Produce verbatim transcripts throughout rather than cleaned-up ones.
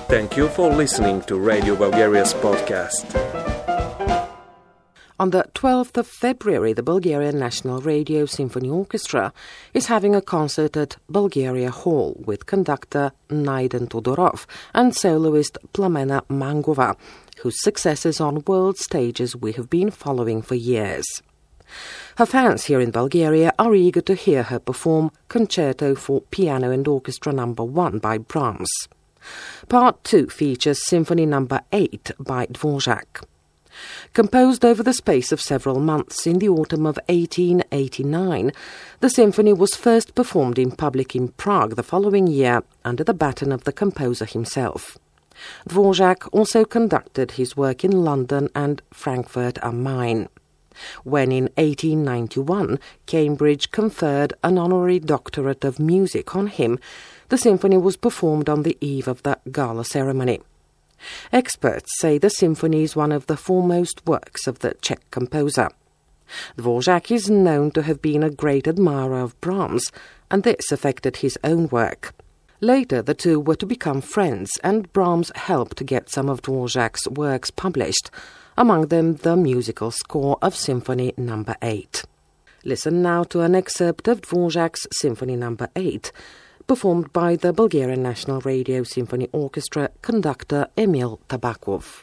Thank you for listening to Radio Bulgaria's podcast. On the twelfth of February, the Bulgarian National Radio Symphony Orchestra is having a concert at Bulgaria Hall with conductor Naiden Todorov and soloist Plamena Mangova, whose successes on world stages we have been following for years. Her fans here in Bulgaria are eager to hear her perform Concerto for Piano and Orchestra Number one by Brahms. Part two features Symphony Number eight by Dvorak. Composed over the space of several months in the autumn of eighteen eighty-nine, the symphony was first performed in public in Prague the following year under the baton of the composer himself. Dvorak also conducted his work in London and Frankfurt am Main. When in eighteen ninety-one Cambridge conferred an honorary doctorate of music on him, the symphony was performed on the eve of the gala ceremony. Experts say the symphony is one of the foremost works of the Czech composer. Dvorak is known to have been a great admirer of Brahms, and this affected his own work. Later, the two were to become friends, and Brahms helped get some of Dvorak's works published, among them the musical score of Symphony Number eight. Listen now to an excerpt of Dvorak's Symphony Number eight, performed by the Bulgarian National Radio Symphony Orchestra conductor Emil Tabakov.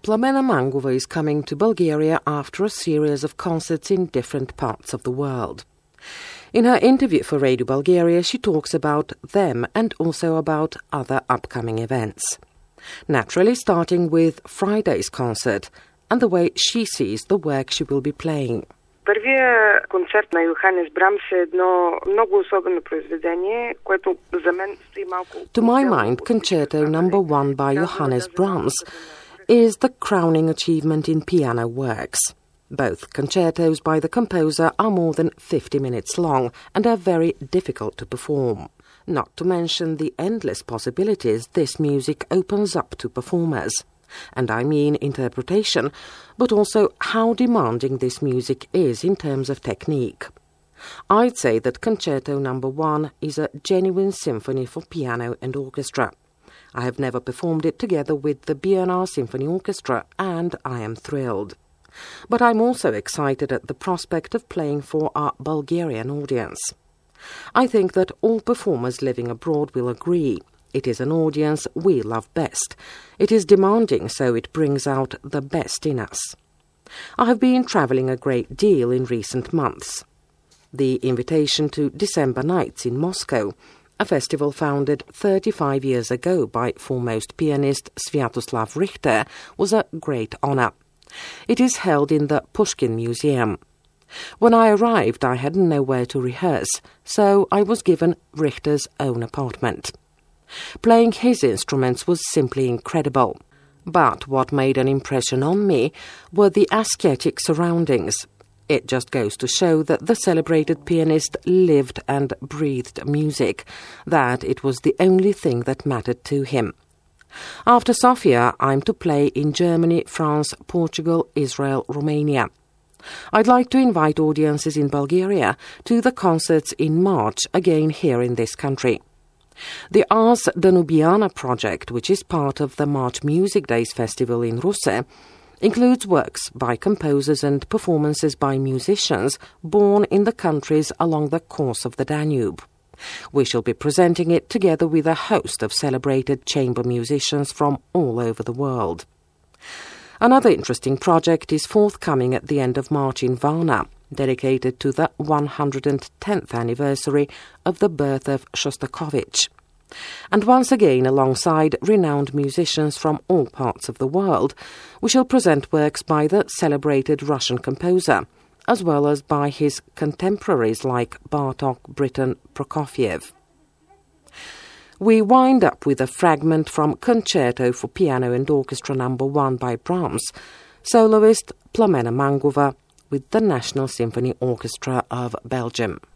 Plamena Mangova is coming to Bulgaria after a series of concerts in different parts of the world. In her interview for Radio Bulgaria, she talks about them and also about other upcoming events. Naturally, starting with Friday's concert and the way she sees the work she will be playing. Първия концерт на Йоханес Брамс е едно много особено произведение, което за мен стои малко... To my mind, Concerto number one by Johannes Brahms is the crowning achievement in piano works. Both concertos by the composer are more than fifty minutes long and are very difficult to perform. Not to mention the endless possibilities this music opens up to performers. And I mean interpretation, but also how demanding this music is in terms of technique. I'd say that Concerto number one is a genuine symphony for piano and orchestra. I have never performed it together with the B N R Symphony Orchestra, and I am thrilled. But I'm also excited at the prospect of playing for our Bulgarian audience. I think that all performers living abroad will agree. It is an audience we love best. It is demanding, so it brings out the best in us. I have been travelling a great deal in recent months. The invitation to December Nights in Moscow, a festival founded thirty-five years ago by foremost pianist Sviatoslav Richter, was a great honour. It is held in the Pushkin Museum. When I arrived, I had nowhere to rehearse, so I was given Richter's own apartment. Playing his instruments was simply incredible. But what made an impression on me were the ascetic surroundings. It just goes to show that the celebrated pianist lived and breathed music, that it was the only thing that mattered to him. After Sofia, I'm to play in Germany, France, Portugal, Israel, Romania. I'd like to invite audiences in Bulgaria to the concerts in March, again here in this country. The Ars Danubiana project, which is part of the March Music Days festival in Russe, includes works by composers and performances by musicians born in the countries along the course of the Danube. We shall be presenting it together with a host of celebrated chamber musicians from all over the world. Another interesting project is forthcoming at the end of March in Varna, dedicated to the one hundred tenth anniversary of the birth of Shostakovich. And once again, alongside renowned musicians from all parts of the world, we shall present works by the celebrated Russian composer, as well as by his contemporaries like Bartók, Britten, Prokofiev. We wind up with a fragment from Concerto for Piano and Orchestra number one by Brahms, soloist Plamena Mangova with the National Symphony Orchestra of Belgium.